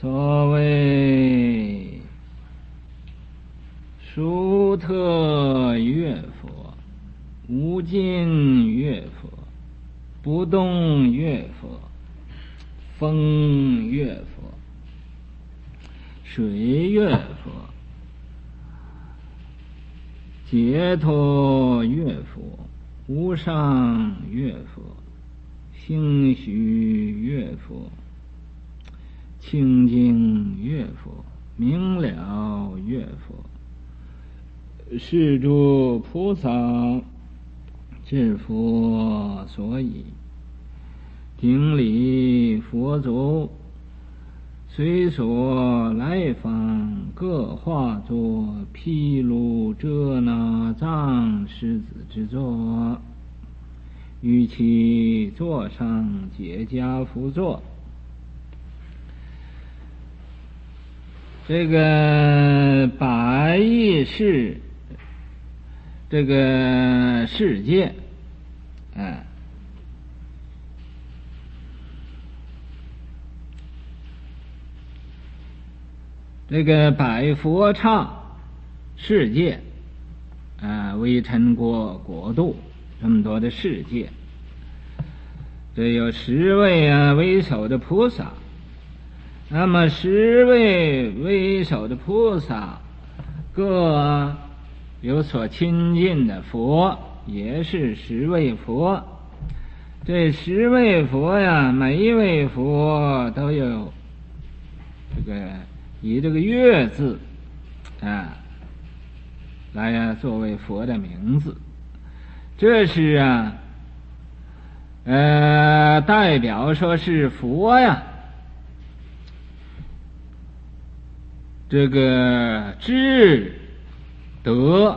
所谓殊特乐佛、无尽乐佛、不动乐佛、风乐佛、水乐佛、解脱乐佛、无上乐佛、兴许乐佛、清净乐佛、明了乐佛，是诸菩萨至佛所以，顶礼佛足，随所来访，各化作毗卢遮那藏狮子之座，于其座上结跏趺坐。这个百亿世这个世界这个百佛刹世界微尘国度，这么多的世界，这有10位为首的菩萨。那么10位为首的菩萨各有所亲近的佛，也是10位佛。这10位佛呀，每一位佛都有以这个乐字来作为佛的名字。这是代表说是佛呀，这个智德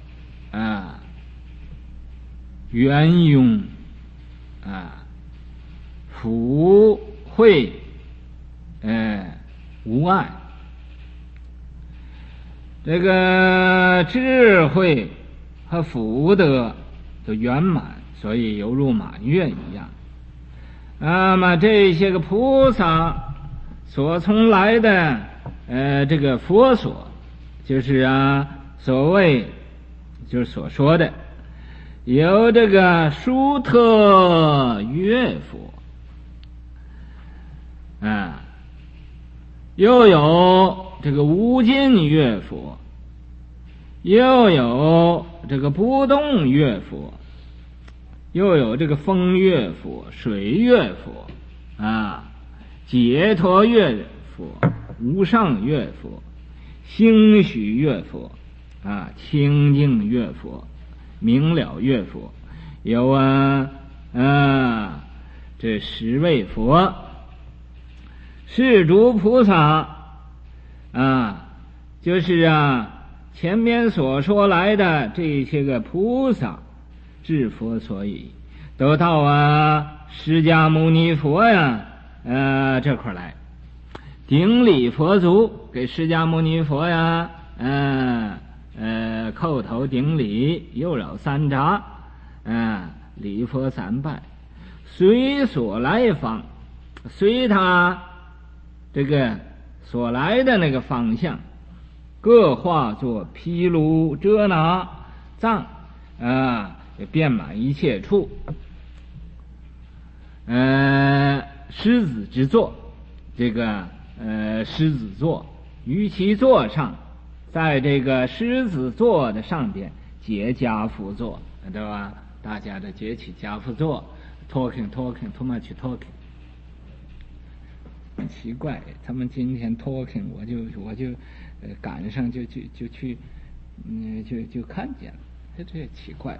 圆融福慧无碍。这个智慧和福德都圆满，所以犹如满月一样。那么这些个菩萨所从来的这个佛所，就是所谓就是所说的有这个殊特乐佛又有这个无尽乐佛，又有这个不动乐佛，又有这个风乐佛、水乐佛解脱乐佛、无上乐佛、兴许乐佛清净乐佛、明了乐佛，有这10位佛。是诸菩萨就是前面所说来的这些个菩萨至佛所以，都到释迦牟尼佛这块来顶礼佛足，给释迦牟尼佛叩头顶礼，右绕3匝礼佛3拜，随所来访，随他这个所来的那个方向，各化作毗卢遮那藏遍满一切处，狮子之座，这个狮子座，于其座上，在这个狮子座的上边结跏趺坐，对吧？大家的结起跏趺坐 talking too much talking。很奇怪，他们今天 talking， 我就赶上就去就看见了，这奇怪，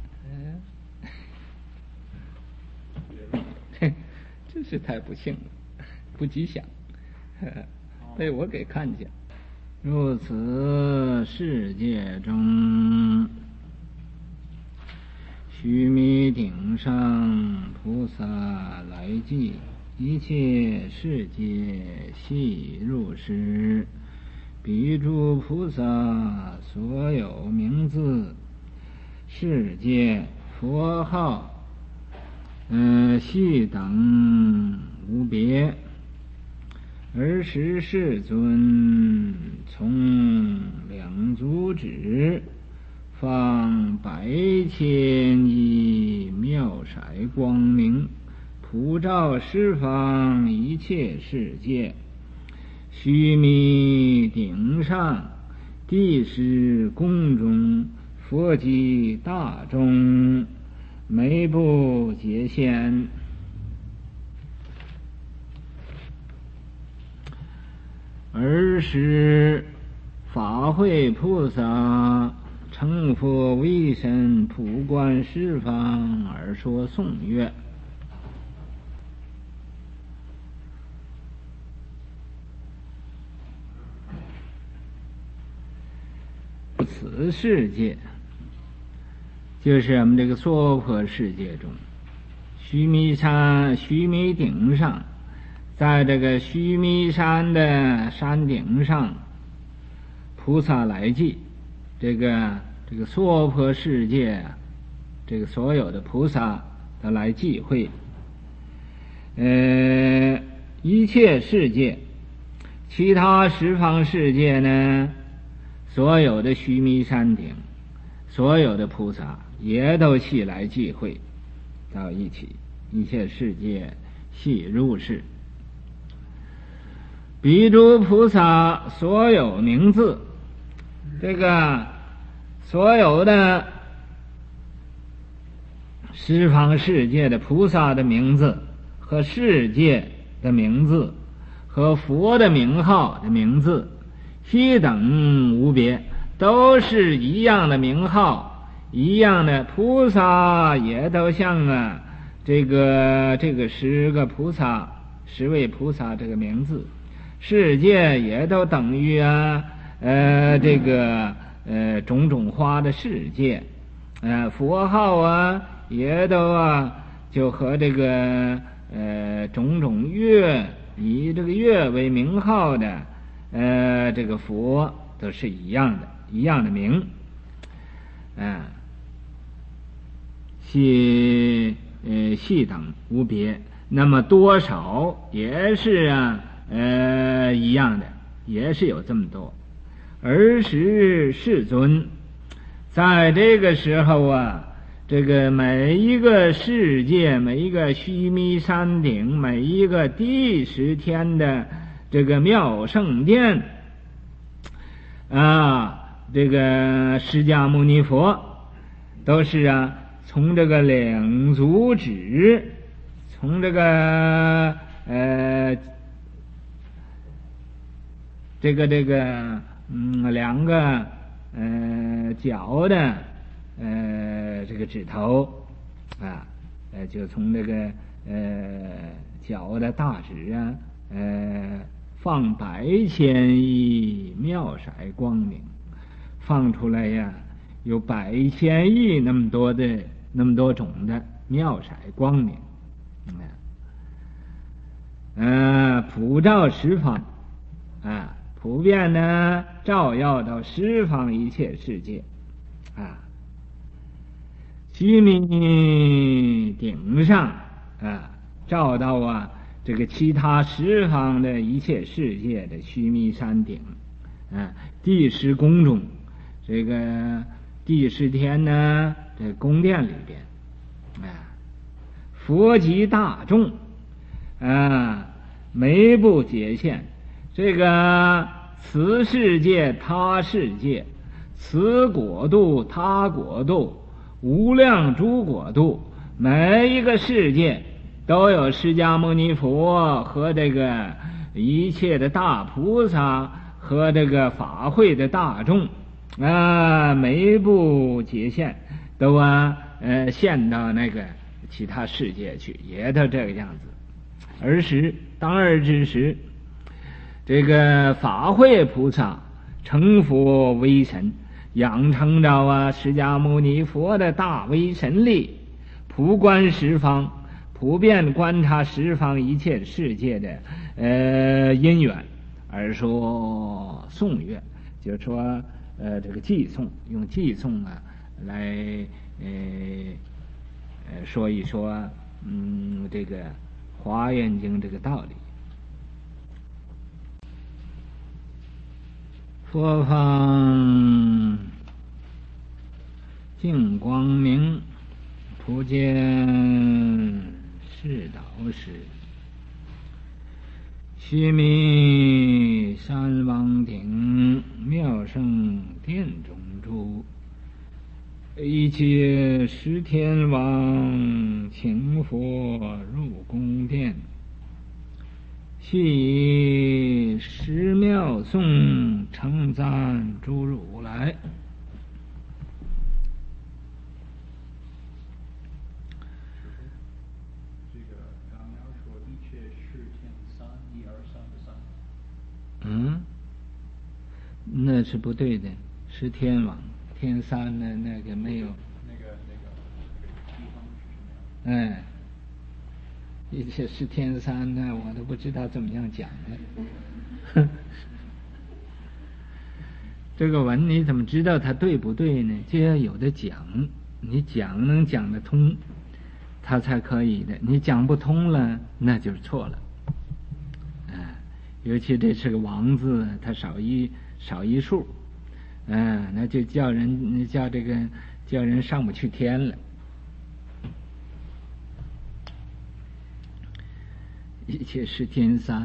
真是太不幸了，不吉祥，被我给看见。如此世界中，须弥顶上菩萨来记，一切世界悉如是。彼诸菩萨所有名字、世界、佛号系等无别， 尔时世尊从两足指，放100千亿妙色光明，普照十方一切世界。须弥顶上，地施宫中，佛及大众，眉不结线。尔时法会菩萨成佛为身，普观十方而说颂曰：此世界就是我们这个娑婆世界中，须弥山须弥顶上，在这个须弥山的山顶上，菩萨来祭这个娑婆世界，这个所有的菩萨都来祭会。一切世界，其他十方世界呢，所有的须弥山顶，所有的菩萨也都系来祭会到一起，一切世界系入世。彼诸菩萨所有名字，这个所有的十方世界的菩萨的名字和世界的名字和佛的名号的名字，悉等无别，都是一样的名号，一样的菩萨也都像这个10个菩萨10位菩萨这个名字，世界也都等于种种花的世界，佛号也都就和这个种种月，以这个月为名号的这个佛都是一样的名，系等无别。那么多少也是一样的，也是有这么多。尔时世尊在这个时候这个每一个世界，每一个须弥山顶，每一个第10天的这个妙圣殿这个释迦牟尼佛都是从这个两足指，从这个两个脚的这个指头就从这个脚的大指放100千亿妙色光明，放出来有100千亿那么多种的妙色光明，普照十方普遍呢照耀到十方一切世界须弥顶上照到这个其他十方的一切世界的须弥山顶第10宫中，这个第10天呢，这宫殿里边佛及大众眉不结线。这个此世界他世界，此国度他国度，无量诸国度，每一个世界都有释迦牟尼佛和这个一切的大菩萨和这个法会的大众眉不结线，都现到那个其他世界去，也都这个样子。而时当尔之时，这个法会菩萨成佛威神，养成着释迦牟尼佛的大威神力，普观十方，普遍观察十方一切世界的因缘，而说颂乐，就是说这个偈颂，用偈颂来说一说这个华严经这个道理。 佛方净光明，普见是导师，须弥山王顶，妙胜殿中住，一切十天王，请佛入宫殿，悉以十妙颂，称赞诸如来。那是不对的，是天王，天三呢那个没有。一切是天三呢，我都不知道怎么样讲的。这个文你怎么知道它对不对呢？就要有的讲，你讲能讲得通，它才可以的。你讲不通了，那就是错了。尤其这是个王字，它少一数，那就叫人上不去天了。一切是天三，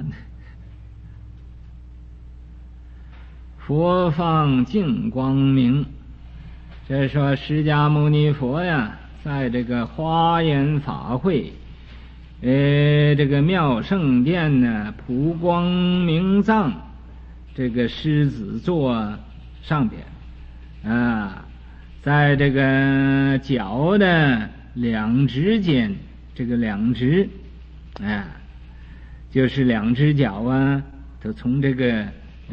佛方净光明。这说释迦牟尼佛呀，在这个华严法会，这个妙胜殿呢，普光明藏，这个狮子座上边，在这个脚的两指间，这个两指，就是两只脚啊，都从这个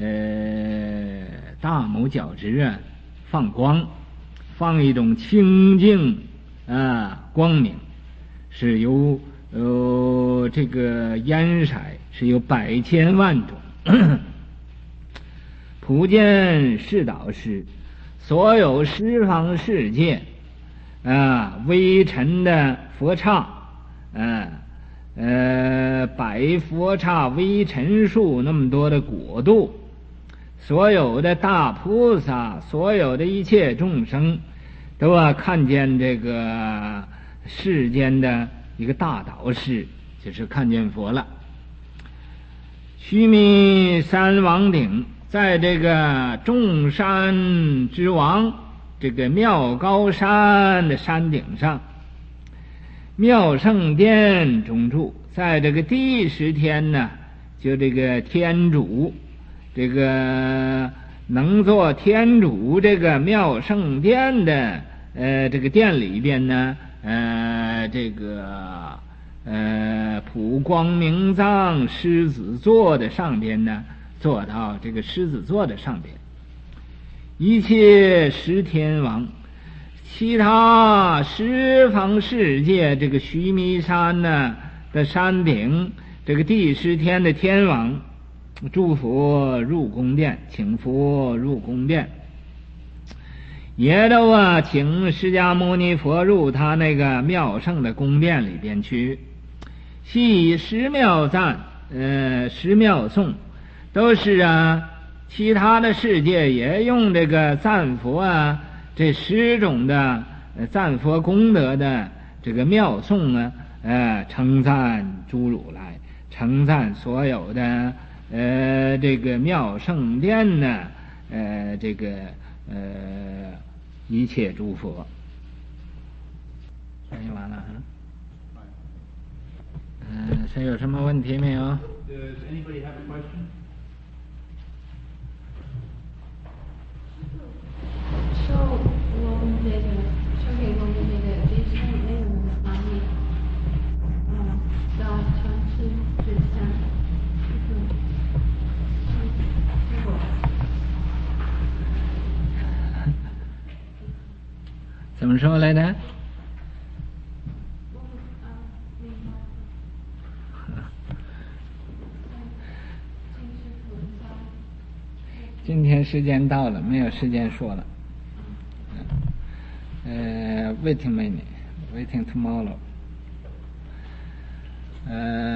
大拇脚趾啊放光，放一种清净光明，是由这个烟色是有百千万种。普见是导师，所有十方世界微尘的佛刹，百佛刹微尘数那么多的国度，所有的大菩萨，所有的一切众生，都看见这个世间的一个大导师，就是看见佛了。须弥山王顶，在这个众山之王，这个妙高山的山顶上，妙胜殿中住，在这个第10天呢，就这个天主，这个能做天主这个妙胜殿的这个殿里边呢，这个普光明藏狮子座的上边呢，坐到这个狮子座的上边，一切十天王，其他十方世界这个须弥山呢的山顶，这个第10天的天王，祝佛入宫殿，请佛入宫殿，也都请释迦牟尼佛入他那个妙胜的宫殿里边去，系以十妙赞十妙颂，都是其他的世界也用这个赞佛这10种的赞佛功德的这个妙颂称赞诸如来，称赞所有的这个妙胜殿呢这个一切诸佛。翻译完了谁有什么问题没有？ Does anybody have a question? 受我们这个授给我们这个这些内容的方面，到城市之上，结果怎么说来着？今天时间到了，没有时间说了。waiting minute, waiting tomorrow。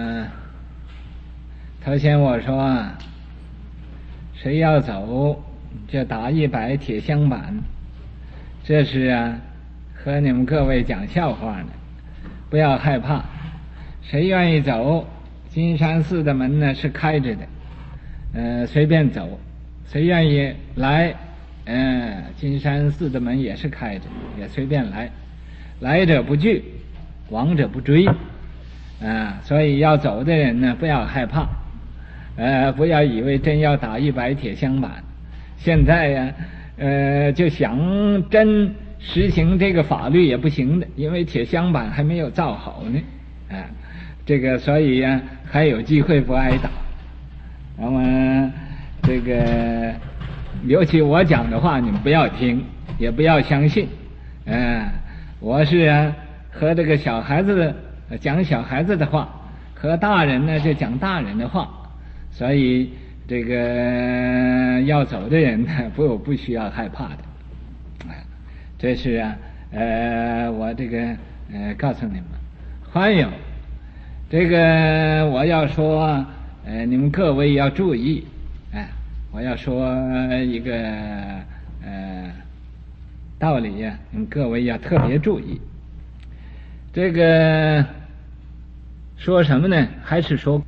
头先我说谁要走， 这打100铁镶板，这是啊和你们各位讲笑话呢，不要害怕。谁愿意走，金山寺的门呢是开着的，随便走。谁愿意来，金山寺的门也是开着，也随便来。来者不拒，往者不追，所以要走的人呢，不要害怕，不要以为真要打100铁镶板。现在呀，就想真实行这个法律也不行的，因为铁镶板还没有造好呢，这个所以呀，还有机会不挨打。那么这个，尤其我讲的话，你们不要听，也不要相信，我是和这个小孩子讲小孩子的话，和大人呢就讲大人的话，所以这个要走的人呢不需要害怕的，这是我这个告诉你们。还有这个我要说，你们各位要注意，我要说一个道理呀，你们各位要特别注意。这个说什么呢？还是说，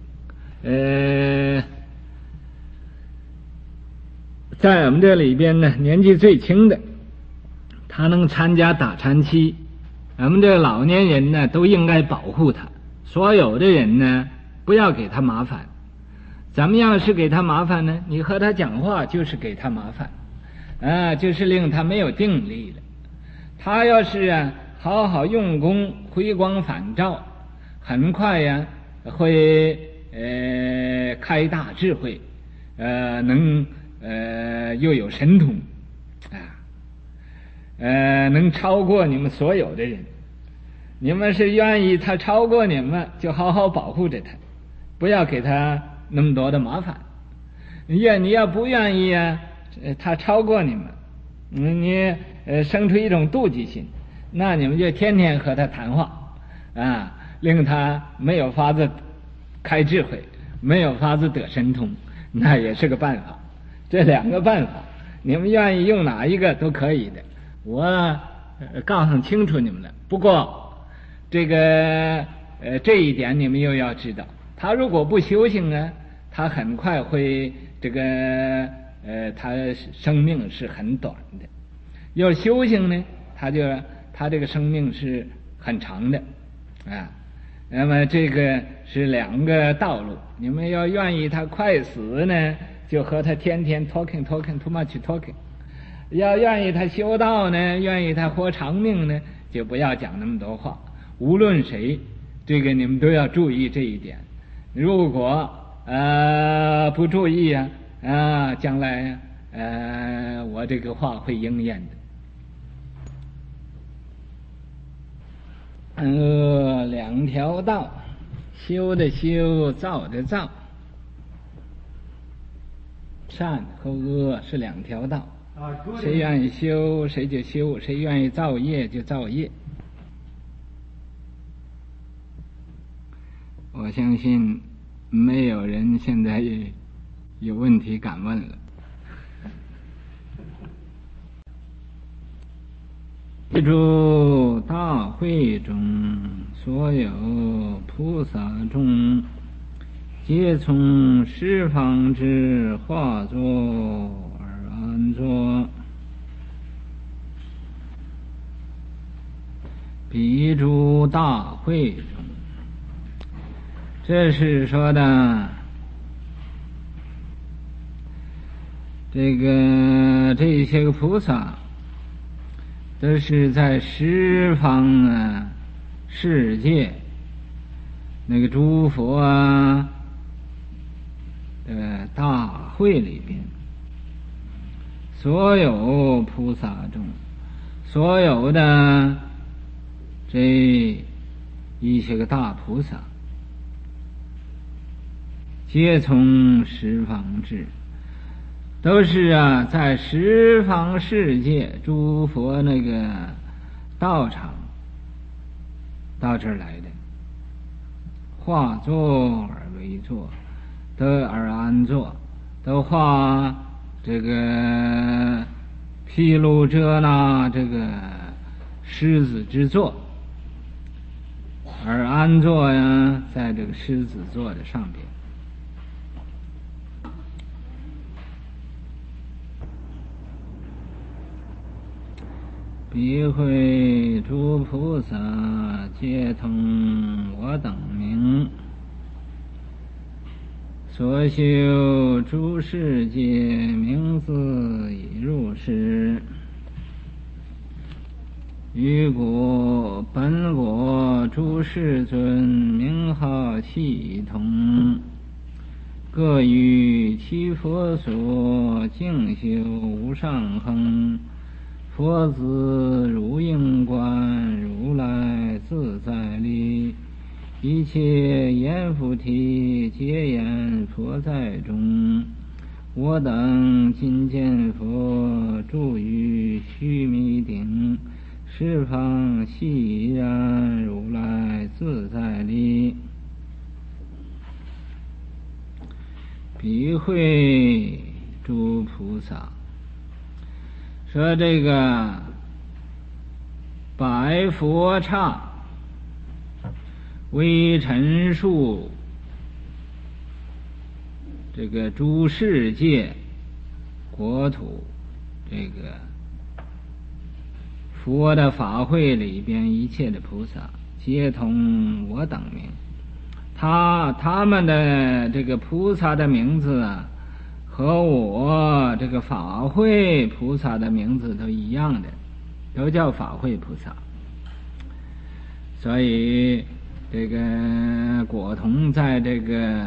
在我们这里边呢，年纪最轻的，他能参加打禅期，我们这个老年人呢，都应该保护他。所有的人呢，不要给他麻烦。怎么样是给他麻烦呢？你和他讲话就是给他麻烦，就是令他没有定力了。他要是好好用功，回光返照，很快会开大智慧，能又有神通，能超过你们所有的人。你们是愿意他超过你们，就好好保护着他，不要给他那么多的麻烦。你要不愿意他超过你们，你生出一种妒忌心，那你们就天天和他谈话，令他没有法子开智慧，没有法子得神通，那也是个办法。这2个办法，你们愿意用哪一个都可以的，我告诉清楚你们了。不过这个这一点你们又要知道，他如果不修行呢，他很快会这个他生命是很短的；要修行呢，他这个生命是很长的，那么这个是2个道路。你们要愿意他快死呢，就和他天天 talking too much talking； 要愿意他修道呢，愿意他活长命呢，就不要讲那么多话。无论谁，这个你们都要注意这一点。如果不注意将来我这个话会应验的。2条道，修的修，造的造，善和恶是2条道。谁愿意修谁就修，谁愿意造业就造业。我相信没有人现在有问题敢问了。记住，大会中所有菩萨众，皆从十方之化作而安坐。彼诸大会中，这是说的这些个菩萨都是在十方世界那个诸佛大会里边，所有菩萨中，所有的这一些个大菩萨，皆从十方至，都是在十方世界诸佛那个道场到这儿来的，化坐而为坐，得而安坐，都化这个毗卢遮那这个狮子之座，而安坐呀在这个狮子座的上边。彼会诸菩萨皆通我等名，所修诸世界名字已入世，于果本果诸世尊名号系统，各于其佛所净修无上恒，佛子如应观，如来自在力，一切阎浮提皆言佛在中。我等今见佛住于须弥顶，十方悉然如来自在力。彼会诸菩萨，说这个百佛刹为陈述这个诸世界国土这个佛的法会里边一切的菩萨皆同我等名，他们的这个菩萨的名字啊，和我这个法会菩萨的名字都一样的，都叫法会菩萨。所以这个果同在这个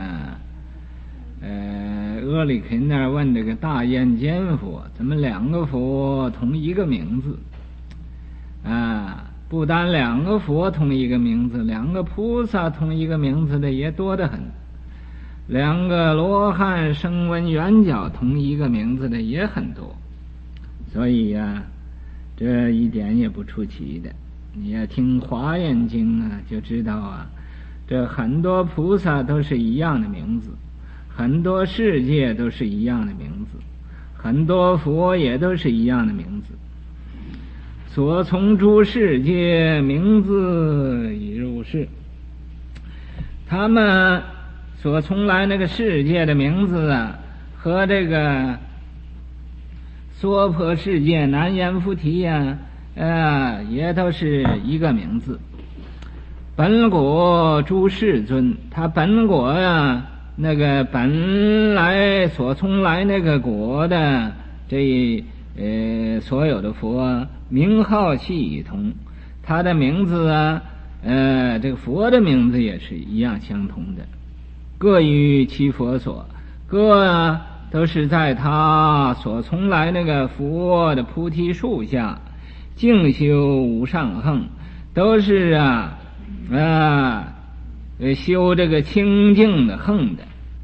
阿里肯那儿问这个大焰坚佛，怎么两个佛同一个名字啊？不单两个佛同一个名字，两个菩萨同一个名字的也多得很，两个罗汉声闻缘觉同一个名字的也很多。所以呀，这一点也不出奇的。你要听华严经啊，就知道啊，这很多菩萨都是一样的名字，很多世界都是一样的名字，很多佛也都是一样的名字。所从诸世界名字已入世，他们所从来那个世界的名字啊，和这个娑婆世界南阎浮提呀，也都是一个名字。本果诸世尊，他本果呀，那个本来所从来那个果的这所有的佛名号系同，他的名字啊，这个佛的名字也是一样相同的，各于其佛所，各啊都是在他所从来那个佛的菩提树下净修无上恒，都是修这个清净的恒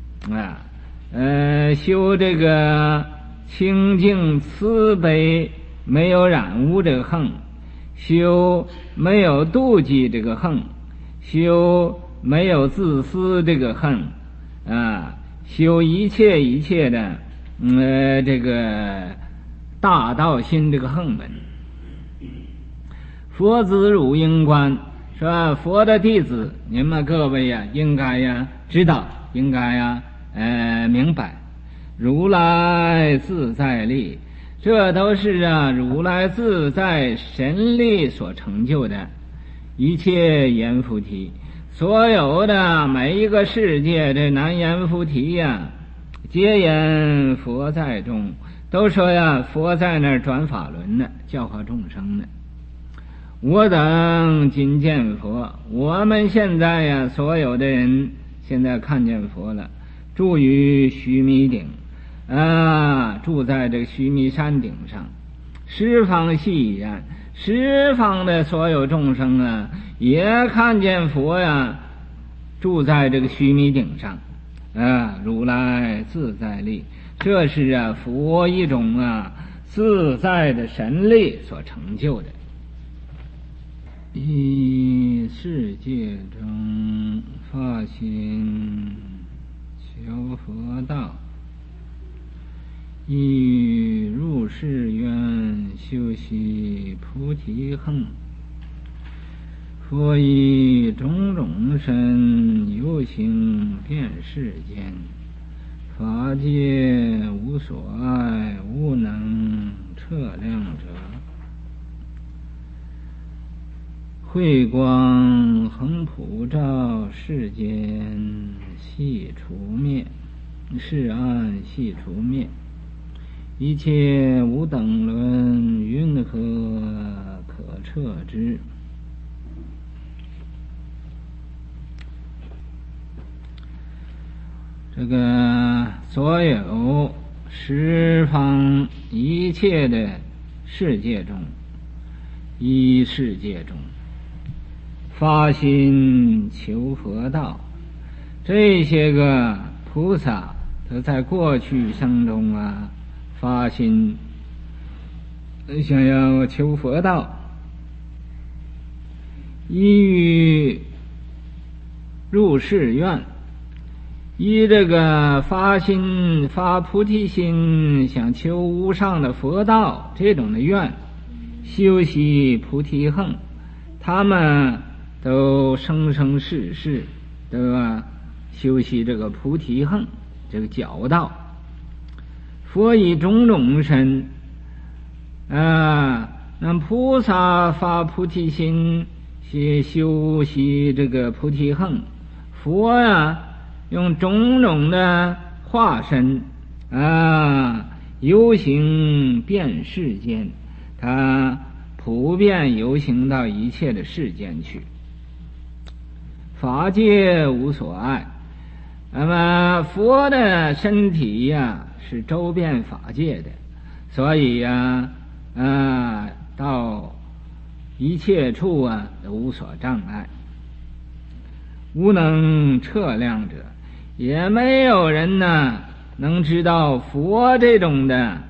的修这个清净慈悲没有染污这个恒，修没有妒忌这个恒，修没有自私这个恒修一切的这个大道心这个恒门。佛子汝应观，说佛的弟子你们各位呀，应该呀知道，应该呀明白，如来自在力，这都是如来自在神力所成就的一切阎浮提，所有的每一个世界这南阎浮提呀，皆言佛在中，都说呀佛在那儿转法轮呢，教化众生呢。我等今见佛，我们现在呀所有的人现在看见佛了，住于须弥顶住在这个须弥山顶上，十方悉然，十方的所有众生也看见佛呀住在这个须弥顶上如来自在力，这是佛一种自在的神力所成就的。以世界中发心求佛道， 亦入世愿修习菩提行，佛以种种身游行遍世间，法界无所爱，无能测量者。慧光恒普照，世间悉除灭，世暗悉除灭，一切无等伦，云何可测之？这个所有十方一切的世界中，一世界中发心求佛道，这些个菩萨都在过去生中发心想要求佛道，依于入世愿，依这个发心发菩提心，想求无上的佛道这种的愿，修习菩提行，他们都生生世世都修习这个菩提行这个教道。佛以种种身那菩萨发菩提心修习这个菩提行，佛用种种的化身游行遍世间，他普遍游行到一切的世间去。法界无所碍，那么佛的身体是周遍法界的，所以到一切处都无所障碍，无能测量者，也没有人能知道佛这种的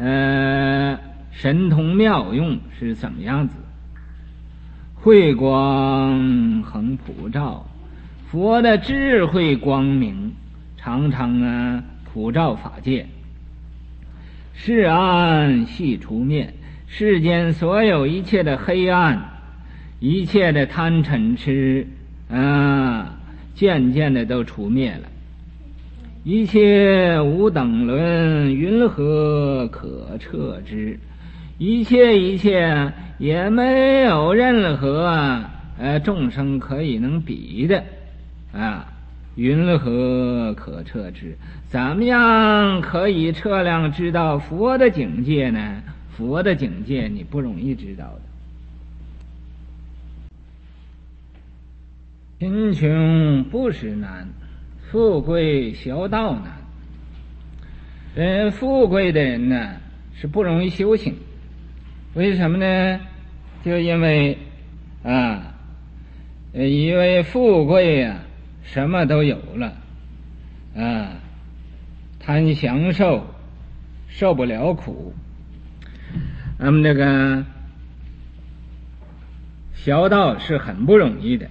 神通妙用是怎么样子。慧光恒普照，佛的智慧光明常常普照法界，世暗悉除灭，世间所有一切的黑暗，一切的贪嗔痴渐渐的都除灭了，一切无等伦，云何可测之？一切也没有任何众生可以能比的云何可测之？怎么样可以测量知道佛的境界呢？佛的境界你不容易知道的。贫穷不是难，富贵小道难。富贵的人呢是不容易修行，为什么呢？就因为因为富贵什么都有了贪享受，受不了苦。那么这个小道是很不容易的。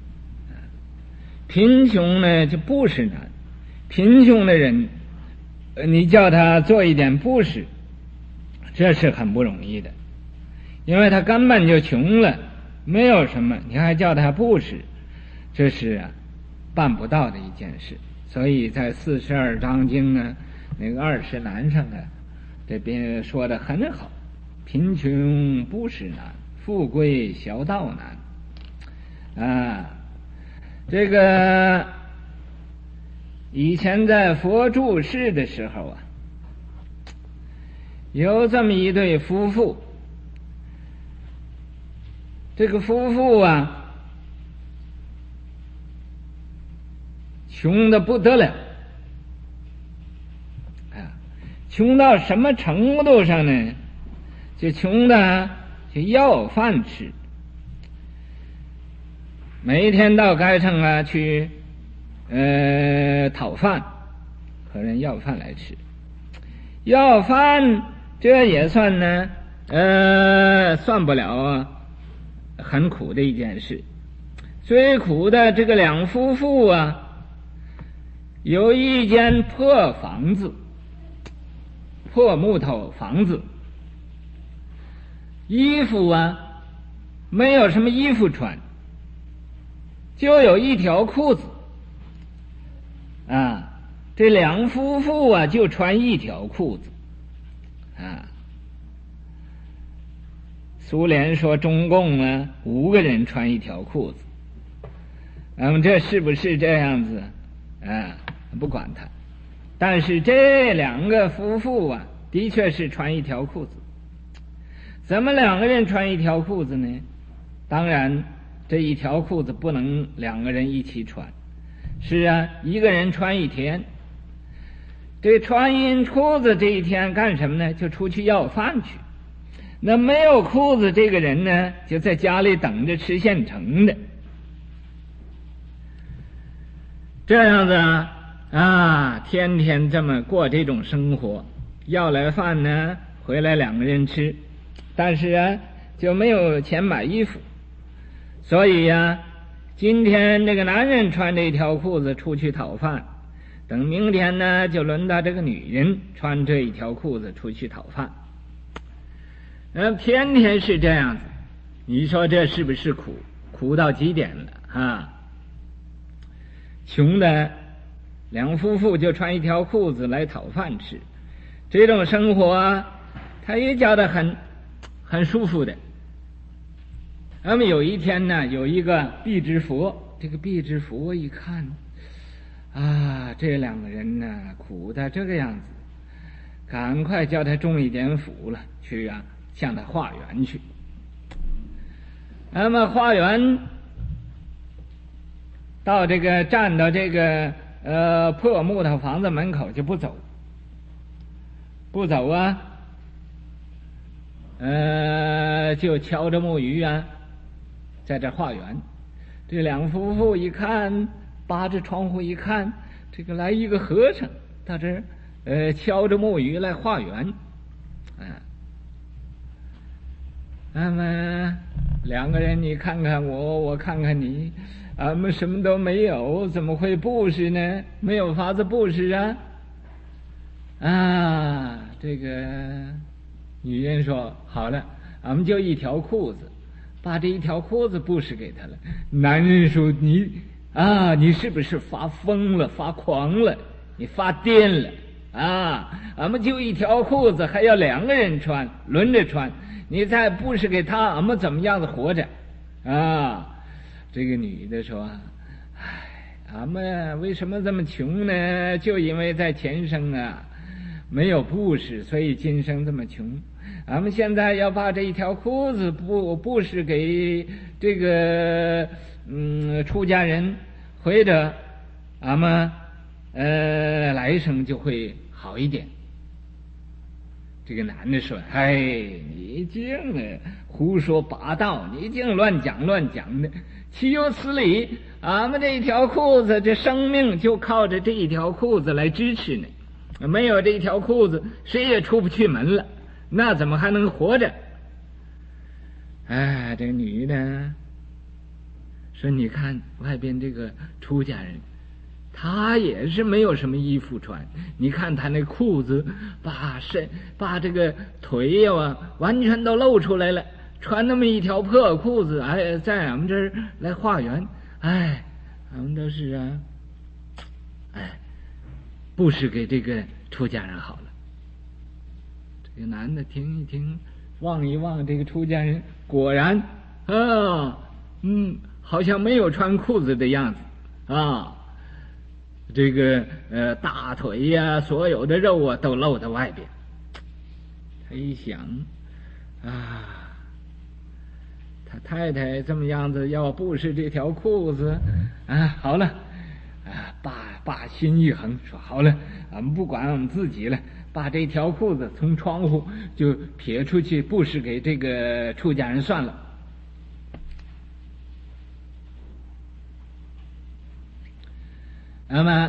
贫穷呢就不是难，贫穷的人你叫他做一点布施，这是很不容易的，因为他根本就穷了，没有什么，你还叫他布施，这是办不到的一件事。所以在42章经那个20难上这边说的很好，贫穷不是难，富贵小道难这个以前在佛住世的时候有这么一对夫妇，这个夫妇穷得不得了穷到什么程度上呢？就穷的就要饭吃，每天到街上去讨饭，和人要饭来吃。要饭这也算呢算不了很苦的一件事。最苦的这个两夫妇有一间破房子， 破木头房子，衣服啊没有什么衣服穿，就有一条裤子啊，这两夫妇啊就穿一条裤子啊。苏联说中共啊5个人穿一条裤子，这是不是这样子啊？不管他，但是这2个夫妇啊的确是穿一条裤子。怎么2个人穿一条裤子呢？当然这一条裤子不能2个人一起穿，是啊，一个人穿1天。这穿一裤子这一天干什么呢？就出去要饭去。那没有裤子这个人呢，就在家里等着吃现成的。这样子天天这么过这种生活，要来饭呢回来2个人吃，但是就没有钱买衣服，所以今天这个男人穿这条裤子出去讨饭，等明天呢就轮到这个女人穿这一条裤子出去讨饭。天天是这样子，你说这是不是苦到极点了穷的2夫妇就穿一条裤子来讨饭吃，这种生活他也觉得很舒服的。那么有一天呢，有一个毕支佛，这个毕支佛一看这2个人呢苦的这个样子，赶快叫他种一点福了，去向他化缘去。那么化缘到站到这个破木头房子门口就不走就敲着木鱼在这化缘。这2夫妇一看，扒着窗户一看，这个来一个和尚到这敲着木鱼来化缘那么2个人你看看我看看你，俺们什么都没有，怎么会布施呢？没有法子布施这个女人说好了，俺们就一条裤子，把这一条裤子布施给他了。男人说你是不是发疯了，发狂了，你发癫了俺们就一条裤子还要2个人穿，轮着穿，你再布施给他，俺们怎么样子活着这个女的说俺们为什么这么穷呢？就因为在前生没有布施，所以今生这么穷。俺们现在要把这一条裤子布施给这个出家人，或者俺们来生就会好一点。这个男的说你净胡说八道，你净乱讲的，岂有此理！俺们这一条裤子，这生命就靠着这一条裤子来支持呢，没有这一条裤子谁也出不去门了，那怎么还能活着？这女的说你看外边这个出家人，他也是没有什么衣服穿，你看他那裤子把这个腿完全都露出来了，穿那么一条破裤子在俺们这儿来化缘，俺们都是布施给这个出家人好了。这个男的听一听，望一望这个出家人，果然好像没有穿裤子的样子这个大腿所有的肉都露在外边。他一想他太太这么样子要布施这条裤子好了把心一横，说好了，俺们不管我们自己了，把这条裤子从窗户就撇出去布施给这个出家人算了。那么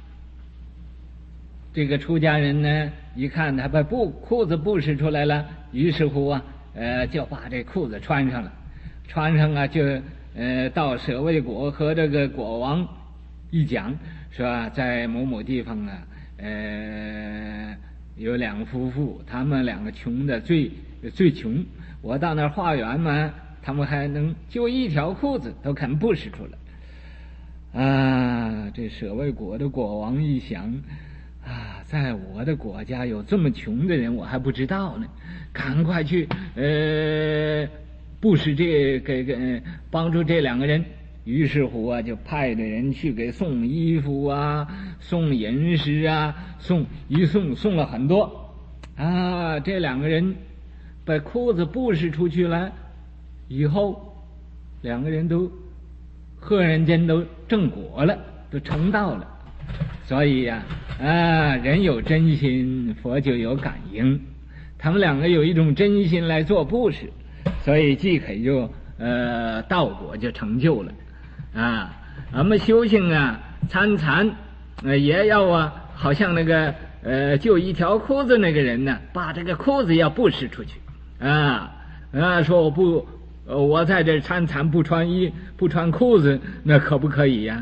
这个出家人呢一看他把裤子布施出来了，于是乎就把这裤子穿上了，就到舍卫国和这个国王一讲，说在某某地方有两个夫妇，他们两个穷的最穷，我到那儿化缘嘛，他们还能就一条裤子都肯布施出来啊！这舍卫国的国王一想啊，在我的国家有这么穷的人，我还不知道呢，赶快去布施给帮助这两个人。于是乎啊，就派的人去给送衣服啊，送银饰啊，送了很多啊。这两个人把裤子布施出去了以后，两个人都赫然间都正果了，都成道了。所以呀，人有真心，佛就有感应。他们两个有一种真心来做布施，所以即可就道果就成就了。我们修行啊，参禅也要啊，好像那个就一条裤子那个人呢，把这个裤子要布施出去说我在这参禅不穿裤子，那可不可以呀？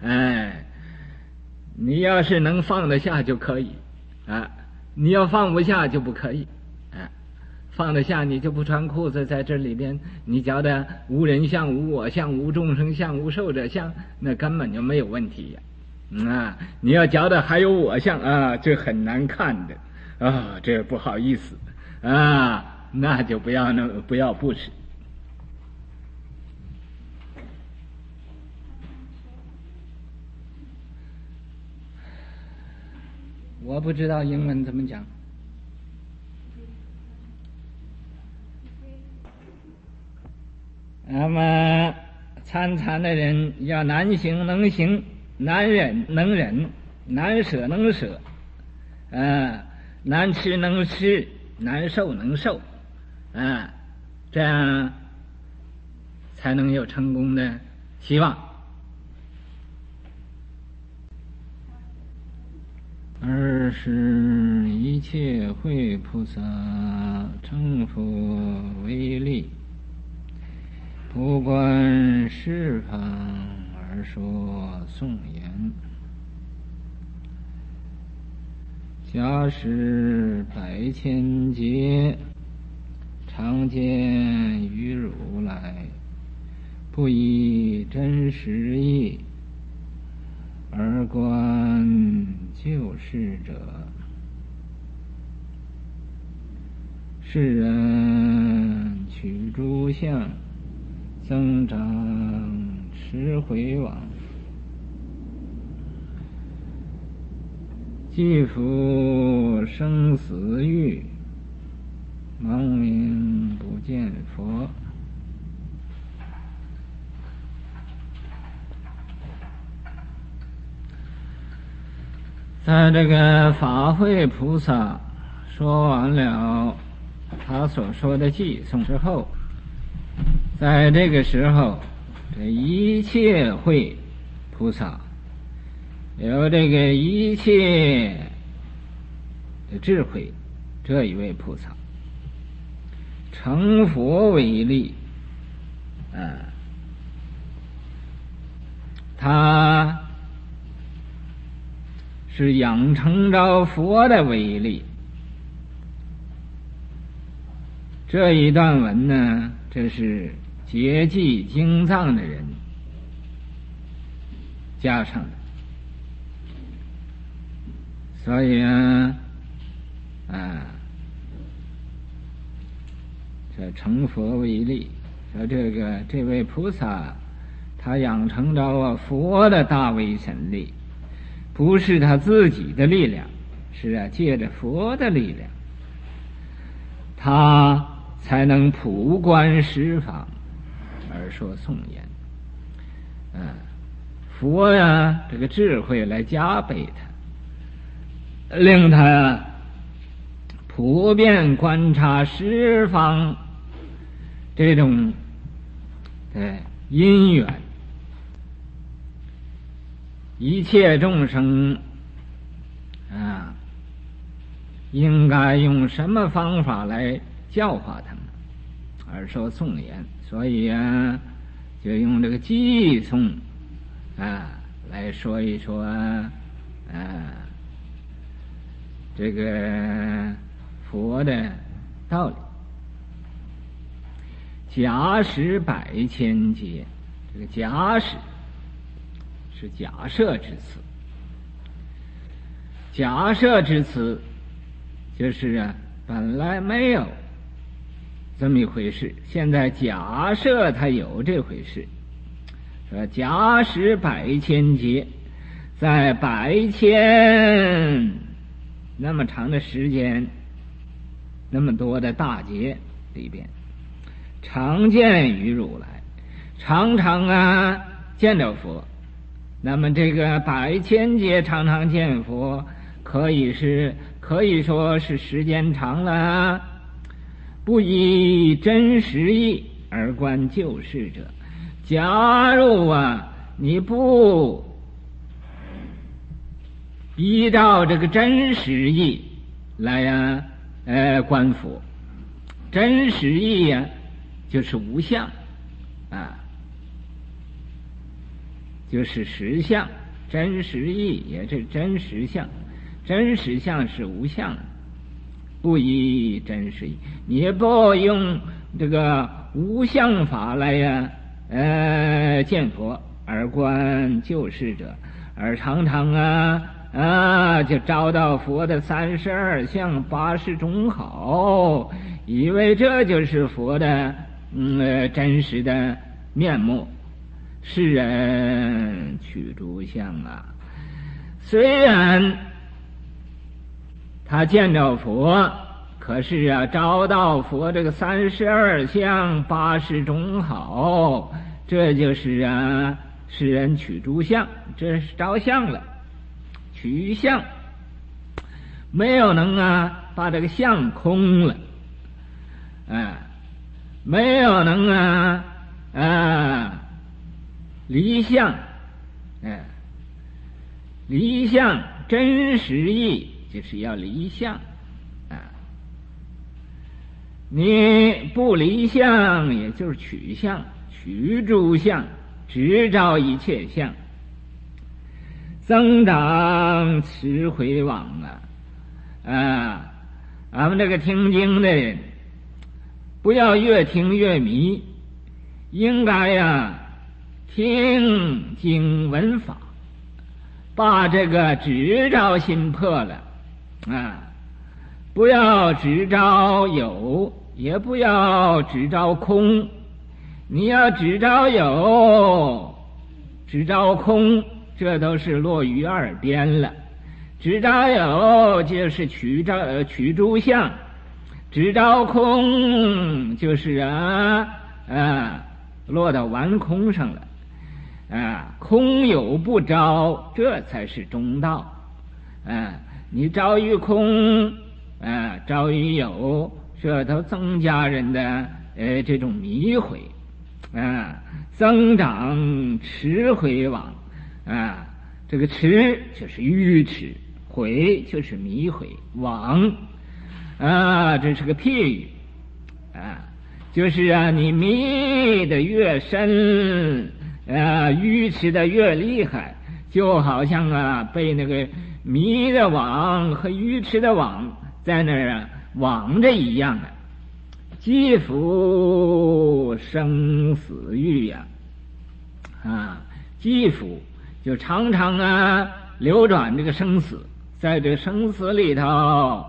你要是能放得下就可以你要放不下就不可以放得下你就不穿裤子，在这里边你觉得无人相无我相无众生相无寿者相，那根本就没有问题呀你要觉得还有我相这很难看的这不好意思那就不要布施。我不知道英文怎么讲。那么参禅的人要难行能行，难忍能忍，难舍能舍难吃能吃，难受能受这样才能有成功的希望。二是一切慧菩萨成佛为力，不观十方而说颂言。假使百千劫常见于如来，不以真实义而观救世者，世人取诸相，增长持回往，既复生死欲，盲名不见佛。在这个法会菩萨说完了他所说的偈颂之后，在这个时候，这一切会菩萨有这个一切的智慧，这一位菩萨成佛为力他是养成着佛的威力。这一段文呢，这是结记经藏的人加上的，所以这成佛为力，说这位菩萨他养成着佛的大威神力，不是他自己的力量，是借着佛的力量，他才能普观十方而说颂言。佛这个智慧来加倍他，令他普遍观察十方这种因缘，一切众生应该用什么方法来教化他们而说颂言。所以就用这个偈颂来说一说这个佛的道理。假使百千劫，这个假使是假设之词，假设之词就是本来没有这么一回事，现在假设它有这回事。说假使百千劫，在百千那么长的时间，那么多的大劫里边，常见于如来，常常见着佛。那么这个百千劫常常见佛，可以说是时间长了，不以真实义而观救世者。假如你不依照这个真实义来观佛，真实义就是无相就是实相，真实义也是真实相，真实相是无相，不依真实义，你不用这个无相法来见佛而观救世者，而常常就照到佛的32相80种好，以为这就是佛的真实的面目。世人取诸相虽然他见着佛，可是照到佛这个32相80种好，这就是世人取诸相，这是照相了，取相，没有能把这个相空了，没有能离相，离相真实义就是要离相你不离相，也就是取相，取诸相，直照一切相，增长持回往俺们这个听经的人不要越听越迷，应该听经闻法，把这个执照心破了不要执照有，也不要执照空。你要执照有，执照空，这都是落于二边了。执照有就是取诸相，执照空就是落到完空上了空有不着，这才是中道你着于空着于有，这都增加人的这种迷毁增长痴毁往这个痴就是愚痴，毁就是迷毁，往这是个譬喻就是你迷得越深愚痴的越厉害，就好像被那个迷的网和愚痴的网在那儿网着一样积福生死欲积福就常常流转这个生死，在这生死里头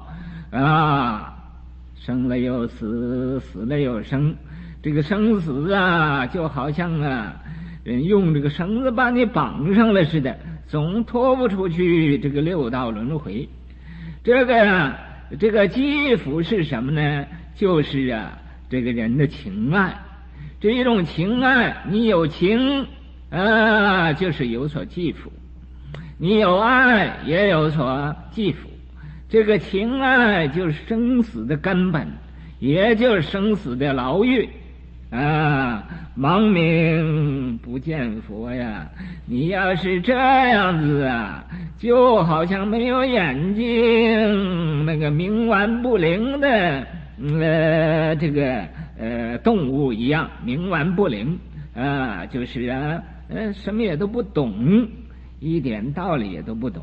生了又死，死了又生，这个生死就好像人用这个绳子把你绑上了似的，总脱不出去这个六道轮回。这个积福是什么呢？就是这个人的情爱，这一种情爱，你有情就是有所积福，你有爱也有所积福。这个情爱就是生死的根本，也就是生死的牢狱盲冥不见佛呀！你要是这样子就好像没有眼睛，那个冥顽不灵的这个动物一样，冥顽不灵就是什么也都不懂，一点道理也都不懂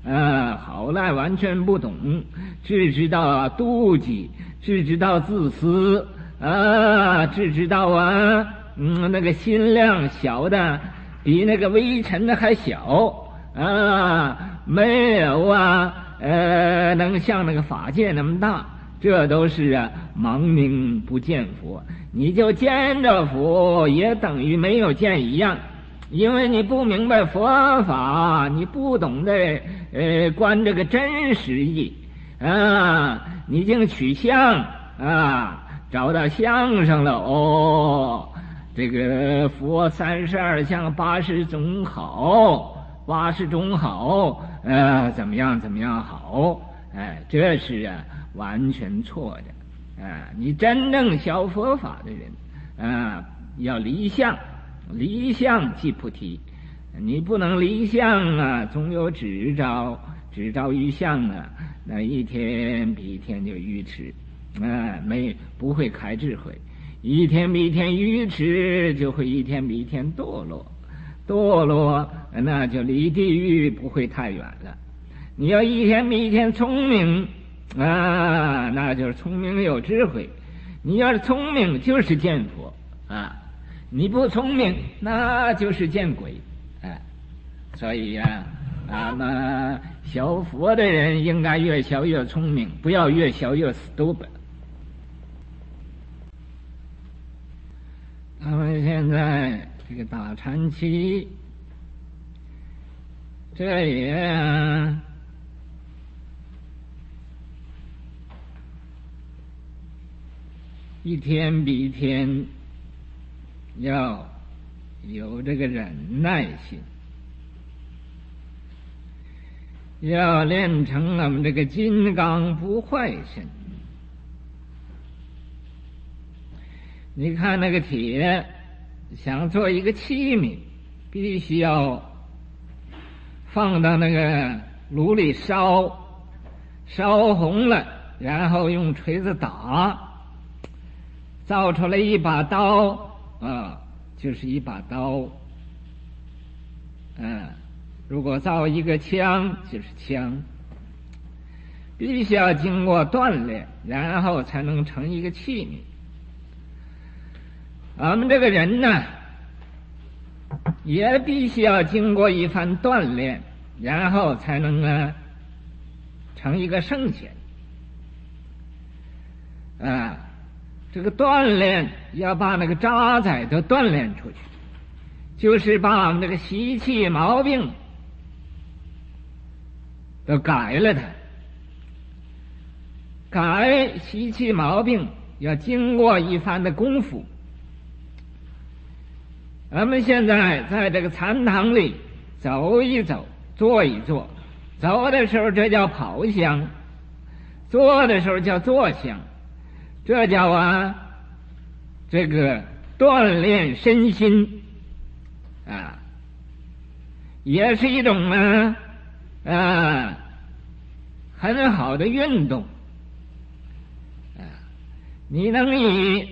后来完全不懂，只知道妒忌，只知道自私，只知道那个心量小的比那个微尘的还小，没有能像那个法界那么大，这都是盲冥不见佛。你就见着佛也等于没有见一样，因为你不明白佛法，你不懂得观这个真实义，你净取相，找到相上了，这个佛32相80种好，80种好，怎么样好，这是完全错的。你真正学佛法的人，要离相，离相即菩提。你不能离相总有执着于相那一天比一天就愚痴，不会开智慧，一天比一天愚痴，就会一天比一天堕落，那就离地狱不会太远了。你要一天比一天聪明，那就是聪明有智慧。你要是聪明就是见佛，你不聪明那就是见鬼，所以俺们学佛的人应该越学越聪明，不要越学越 stupid。他们现在这个打禅期，这也一天比一天要有这个忍耐心，要练成我们这个金刚不坏身。你看那个铁想做一个器皿，必须要放到那个炉里烧红了，然后用锤子打，造出来一把刀，就是一把刀。如果造一个枪，就是枪。必须要经过锻炼，然后才能成一个器皿。我们这个人呢，也必须要经过一番锻炼，然后才能成一个圣贤。这个锻炼要把那个渣滓都锻炼出去，就是把我们这个习气毛病都改了它。改习气毛病要经过一番的功夫。我们现在在这个禅堂里走一走，坐一坐，走的时候这叫跑香，坐的时候叫坐香，这叫这个锻炼身心，也是一种很好的运动。你能以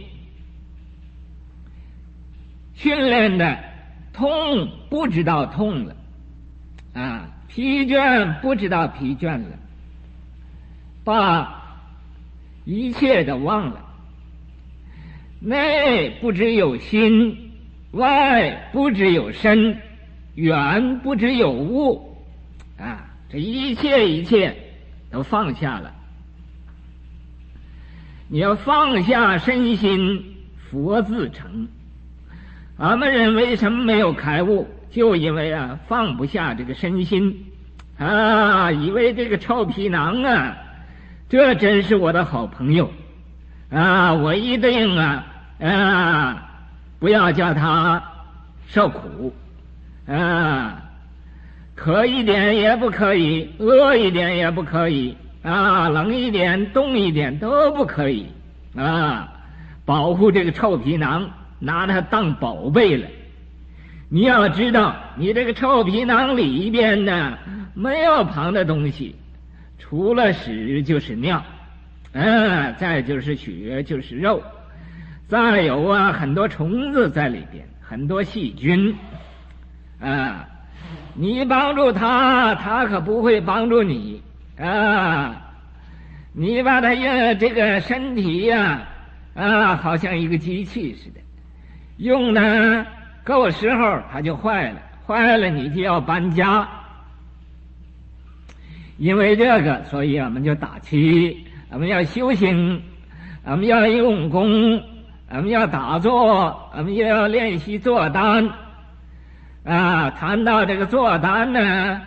训练的痛不知道痛了，疲倦不知道疲倦了，把一切都忘了，内不只有心，外不只有身，远不只有物，这一切都放下了。你要放下身心，佛自成。俺们人为什么没有开悟？就因为放不下这个身心，以为这个臭皮囊这真是我的好朋友，我一定不要叫他受苦，渴一点也不可以，饿一点也不可以，冷一点冻一点都不可以，保护这个臭皮囊，拿它当宝贝了。你要知道，你这个臭皮囊里边呢，没有旁的东西，除了屎就是尿，再就是血就是肉，再有很多虫子在里边，很多细菌， 你帮助他，他可不会帮助你啊！你把他这个身体呀好像一个机器似的，用呢够时候它就坏了，坏了你就要搬家。因为这个，所以我们就打气，我们要修行，我们要用功，我们要打坐，我们也要练习坐单。谈到这个坐单呢，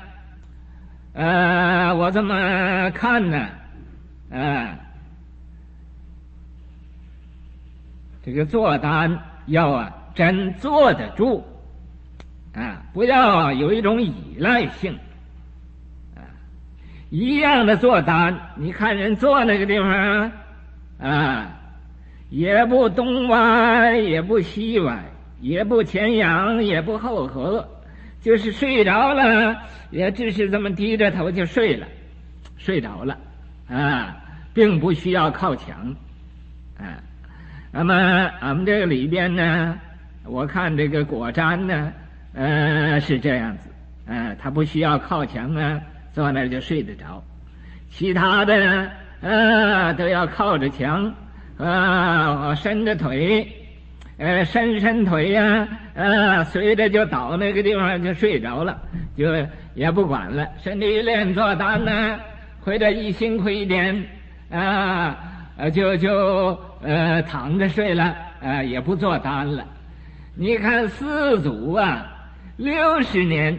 我这么看呢，这个坐单要真坐得住，不要有一种依赖性。一样的坐单，你看人坐那个地方也不东歪，也不西歪，也不前仰，也不后合，就是睡着了，也只是这么低着头就睡着了并不需要靠墙那么俺们这个里边呢，我看这个果瞻呢是这样子他不需要靠墙坐那儿就睡得着，其他的都要靠着墙伸着腿伸腿随着就倒那个地方就睡着了，就也不管了。身体练坐单呢，或者一辛苦一点就躺着睡了也不做单了。你看四祖60年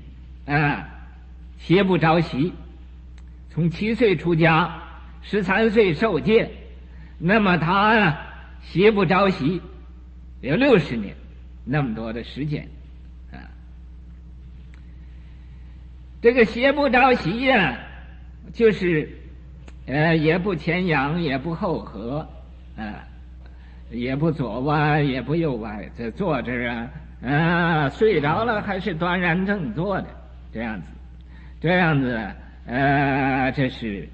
邪不着席，从7岁出家，13岁受戒，那么他邪不着席有60年，那么多的时间这个邪不着席就是也不前仰，也不后合也不左歪，也不右歪，这坐这儿睡着了还是端然正坐的这样子这是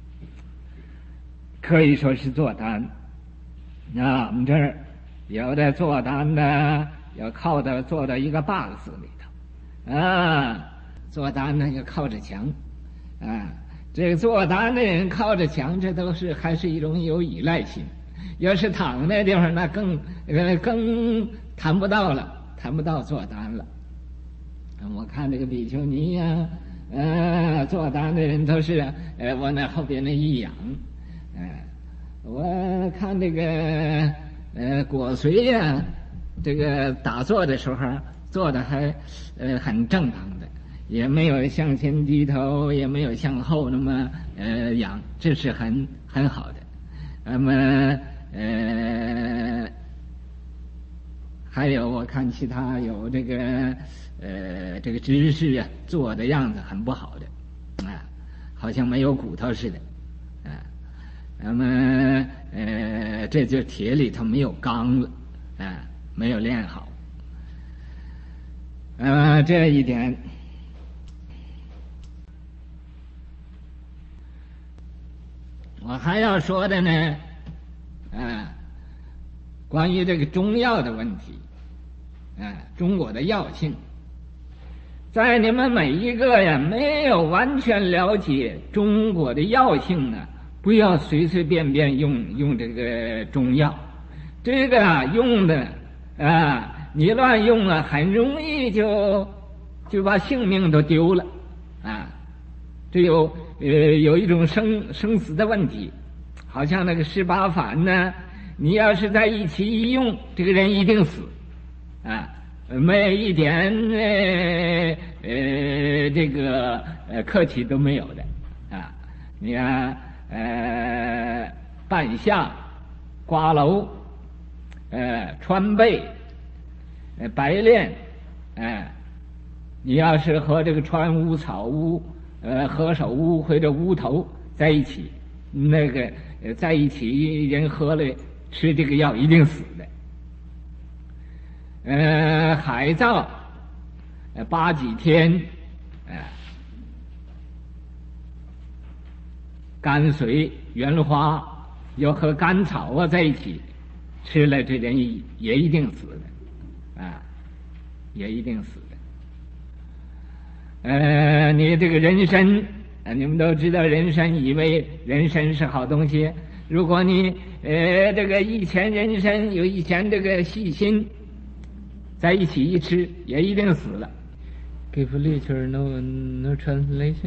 可以说是坐单我们这儿有的坐单的要靠的坐到一个 box 里头坐单呢要靠着墙这个坐单的人靠着墙，这都是还是一种有依赖性。要是躺那地方，那更谈不到了，谈不到坐单了。我看这个比丘尼坐单的人都是往那后边那一仰我看这个果随这个打坐的时候坐的还很正当的，也没有向前低头，也没有向后那么仰，这是很好的。那么还有我看其他有这个姿势坐的样子很不好的好像没有骨头似的那么这就铁里头没有钢了没有练好这一点我还要说的呢关于这个中药的问题中国的药性，在你们每一个没有完全了解中国的药性不要随随便便用这个中药，这个用的你乱用很容易就把性命都丢了这有一种生死的问题，好像那个18反你要是在一起一用，这个人一定死没一点这个客气都没有的你看半夏、瓜蒌川贝白莲你要是和这个川乌、草乌何首乌或者乌头在一起，那个在一起人喝了吃这个药一定死的海藻8几天甘遂、原花要和甘草在一起吃了，这人也一定死的也一定死的你这个人参，你们都知道人参，以为人参是好东西。如果你这个以前人参有以前这个细心，在一起一吃，也一定死了。Give literature no translation.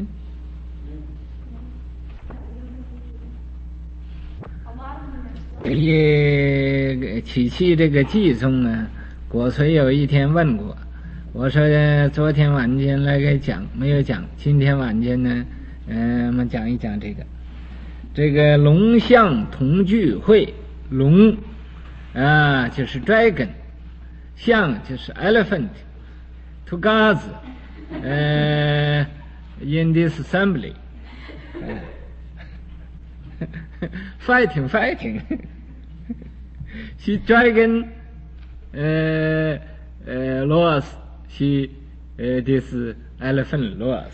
起期这个寄送呢，果随有一天问过，我说昨天晚间来给讲，没有讲，今天晚间呢，我们讲一讲这个龙象同聚会，龙就是 dragon， 象就是 elephant， together in this assembly fighting she dragon lost she this elephant lost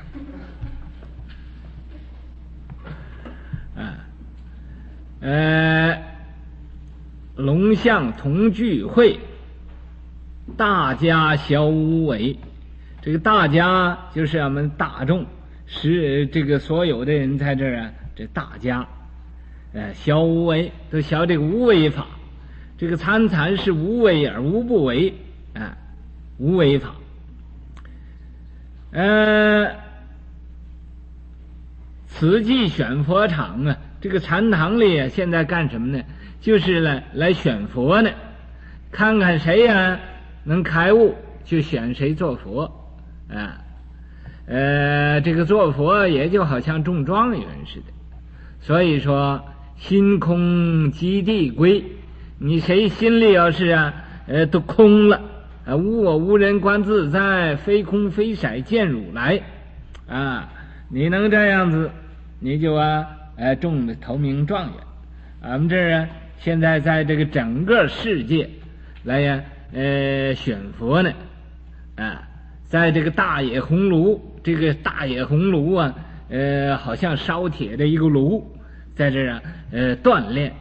龙象同聚会，大家小无为。这个大家就是我们大众，是这个所有的人在这儿啊，这大家小无为，都晓这个无为法。这个参禅是无为而无不为无为法。此即选佛场啊，这个禅堂里啊，现在干什么呢？就是来选佛呢，看看谁能开悟，就选谁做佛这个做佛也就好像中状元似的。所以说心空即地归，你谁心里要是都空了无我无人观自在，非空非色见汝来你能这样子，你就中了头名状元。我们这儿现在在这个整个世界来选佛呢在这个大野红炉，这个大野红炉好像烧铁的一个炉，在这儿锻炼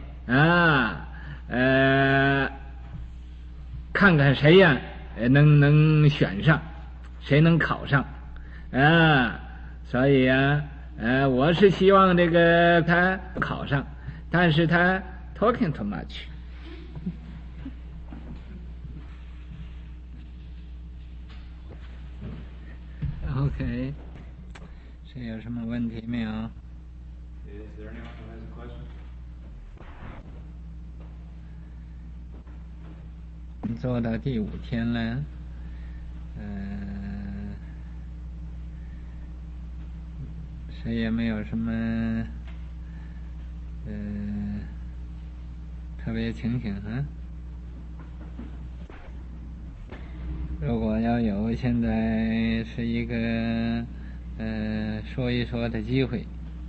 看看谁能选上，谁能考上所以我是希望这个他考上，但是他 talking too much。 OK， 谁有什么问题没有？ Is there anyone who has a question? 做到第5天了，谁也没有什么特别情形如果要有，现在是一个说一说的机会。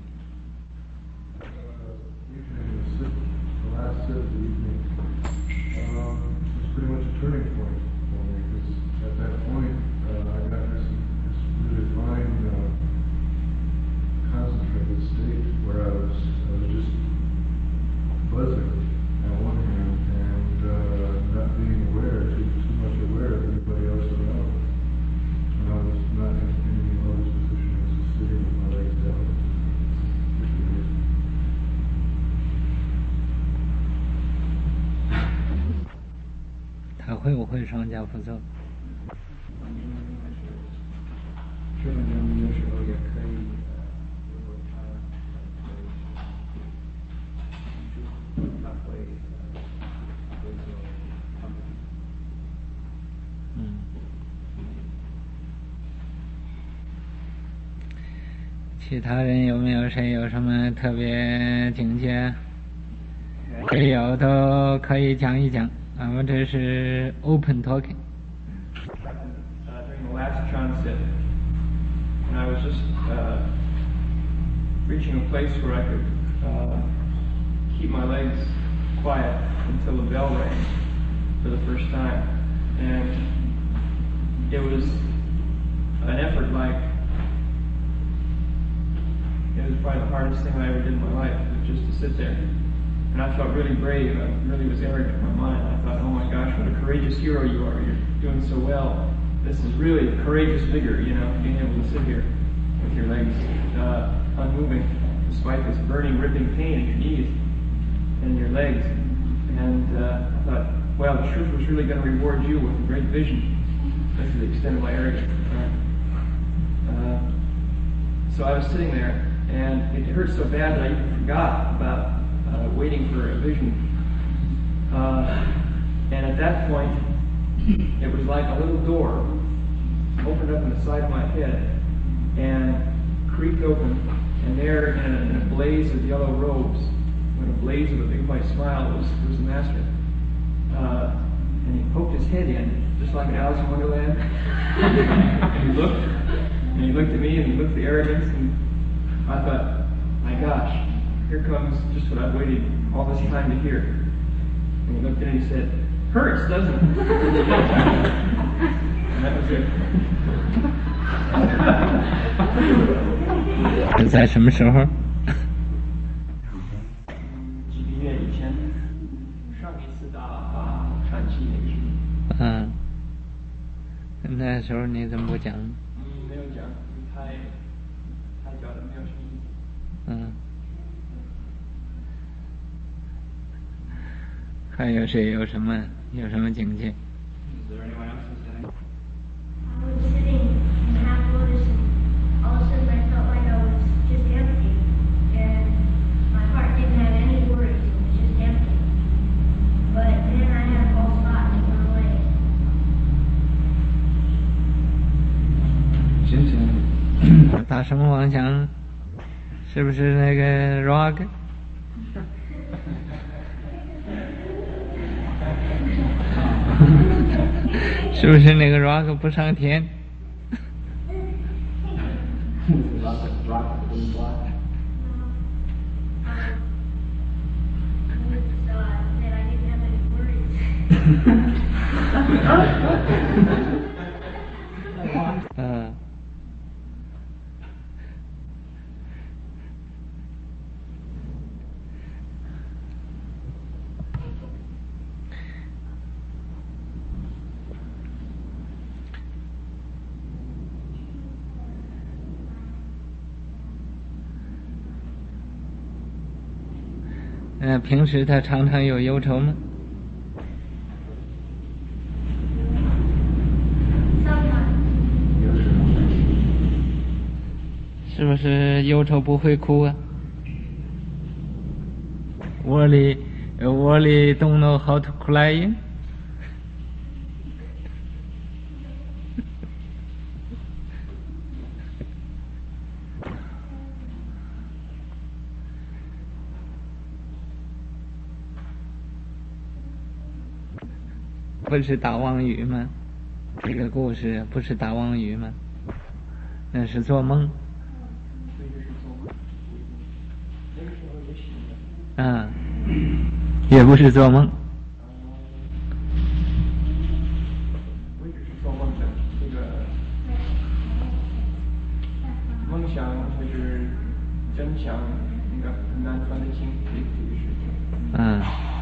Pretty much a turning point for me, because at that point I got this really fine concentrated state where I was just buzzing on one hand and not being aware, too much aware of anybody else around. And I was not in any lotus position, I was just sitting with my legs down. Which 他会不会双脚符咒？ 睡眠的时候也可以，如果他会做其他人有没有谁有什么特别境界？没有都可以讲一讲。我们这是 open talking。 During the last transit, and I was just reaching a place where I could keep my legs quiet until the bell rang for the first time, and it was an effort like it was probably the hardest thing I ever did in my life, was just to sit there. And I felt really brave. I really was arrogant in my mind. I thought, oh my gosh, what a courageous hero you are. You're doing so well. this is really courageous vigor, being able to sit here with your legs unmoving despite this burning, ripping pain in your knees and your legs. And I thought, well, the truth was really going to reward you with a great vision. This is the extent of my arrogance. So I was sitting there, and it hurt so bad that I even forgot about waiting for a vision. And at that point, it was like a little door opened up in the side of my head and creaked open, and there in a blaze of yellow robes, in a blaze of a big white smile, was the master. And he poked his head in, just like an Alice in Wonderland. And he looked at me, and he looked at the arrogance, and I thought, my gosh, here comes just what I've waited all this time to hear. And he looked at it and he said, hurts, doesn't it? And that was it. 是在什么时候？ 几个月以前，上一次打喘气那个时候。 那时候你怎么不讲？ 没有讲，太久了，没有声音。 还有谁有什么境界？ Is there anyone else who's sitting? I was sitting in half lotus, and all of a sudden I felt like I was just empty, and my heart didn't have any worries, it was just empty. But then I had a false thought and it went away. 行行。 打什么妄想？是不是那个 rag？ 是不是那个 rag 不上天？ That I didn't have any worries. 平时他常常有忧愁吗？ Sometimes. 是不是忧愁不会哭啊？窝里 don't know how to cry。 不是打妄语吗？这个故事不是打妄语吗？那是做梦。也不是做梦。 我只是做梦的，这个梦想或是真想，那个很难分得清这个事情。